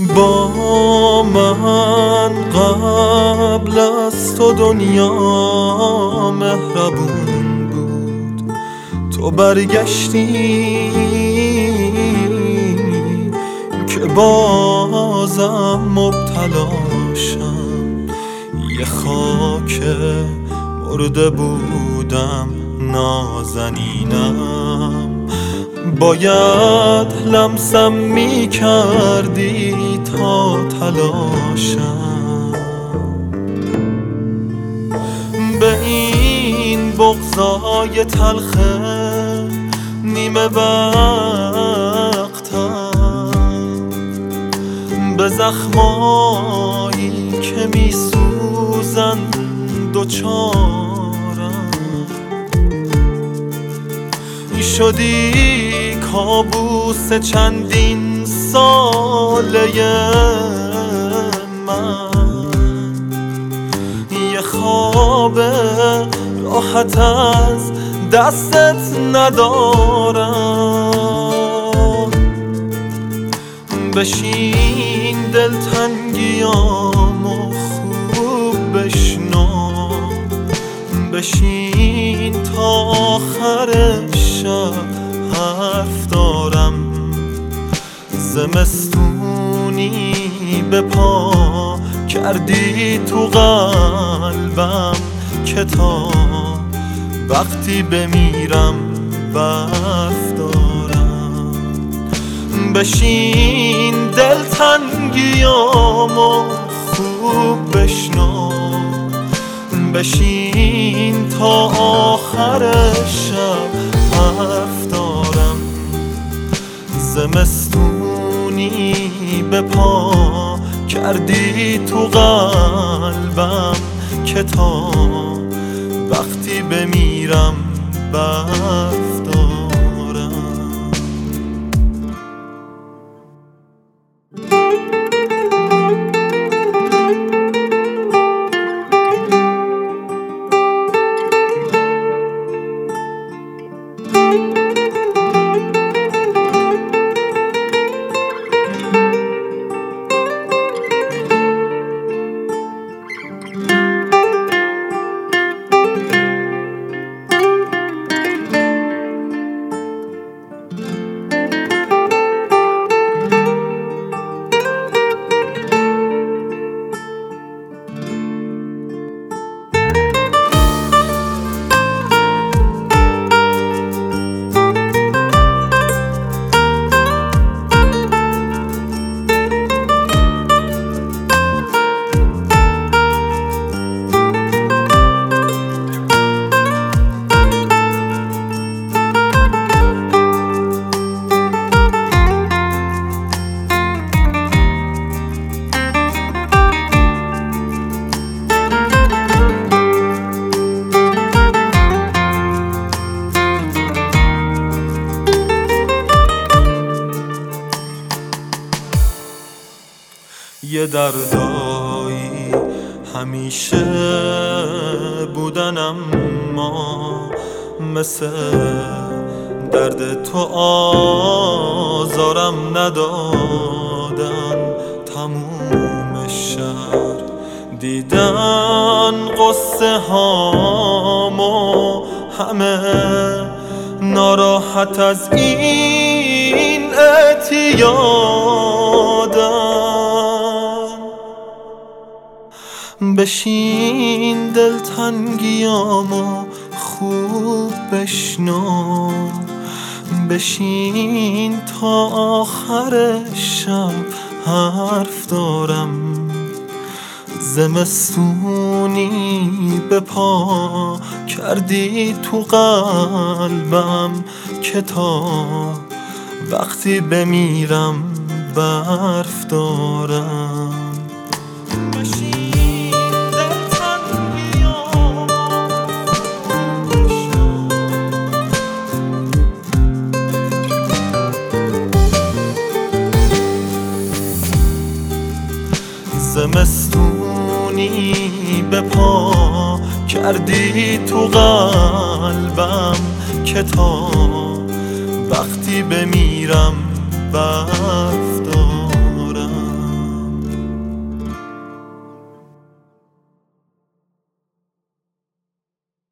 با من قبل از تو دنیا مهربون بود، تو برگشتی که بازم مبتلاشم. یه خاک مرده بودم نازنینم، باید لمسم می کردی تا تلاشم. به این بغضای تلخه نیمه وقتم، به زخمایی که می سوزن دوچارم. شدی کابوس چندین ساله من، یه خواب راحت از دستت ندارم. بشین دلتنگیامو خوب بشنو، بشین تا آخر شب حرف دارم. زمستونی به پا کردی تو قلبم که تا وقتی بمیرم برف دارم. بشین دلتنگیامو خوب بشنو، بشین تا آخر شب حرف دارم. زمستونی به پا کردی تو قلبم که تا وقتی بمیرم برف دارم. یه دردایی همیشه بودن، اما مثل درد تو آزارم ندادن. تموم شهر دیدن قصه هامو، همه ناراحت از این اعتیادن. بشین دلتنگیامو خوب بشنو، بشین تا آخر شب حرف دارم. زمستونی به پا کردی تو قلبم که تا وقتی بمیرم برف دارم. زمستونی به پا کردی تو قلبم که تا وقتی بمیرم برف